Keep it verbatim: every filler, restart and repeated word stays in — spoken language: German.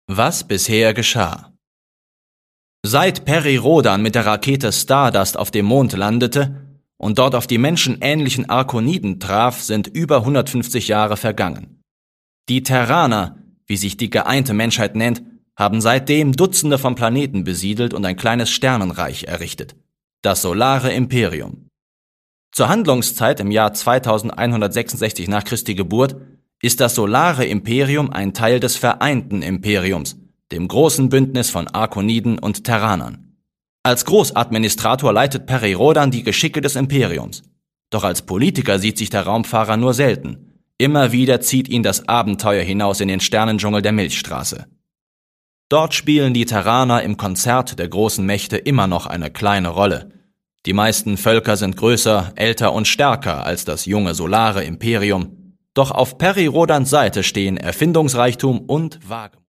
Was bisher geschah. Seit Peri Rhodan mit der Rakete Stardust auf dem Mond landete und dort auf die menschenähnlichen Arkoniden traf, sind über hundertfünfzig Jahre vergangen. Die Terraner, wie sich die geeinte Menschheit nennt, haben seitdem Dutzende von Planeten besiedelt und ein kleines Sternenreich errichtet, das Solare Imperium. Zur Handlungszeit im Jahr zweitausendeinhundertsechsundsechzig nach Christi Geburt ist das Solare Imperium ein Teil des Vereinten Imperiums, dem großen Bündnis von Arkoniden und Terranern. Als Großadministrator leitet Peri Rhodan die Geschicke des Imperiums. Doch als Politiker sieht sich der Raumfahrer nur selten. Immer wieder zieht ihn das Abenteuer hinaus in den Sternendschungel der Milchstraße. Dort spielen die Terraner im Konzert der großen Mächte immer noch eine kleine Rolle. Die meisten Völker sind größer, älter und stärker als das junge Solare Imperium. Doch auf Peri Rhodans Seite stehen Erfindungsreichtum und Wagemut.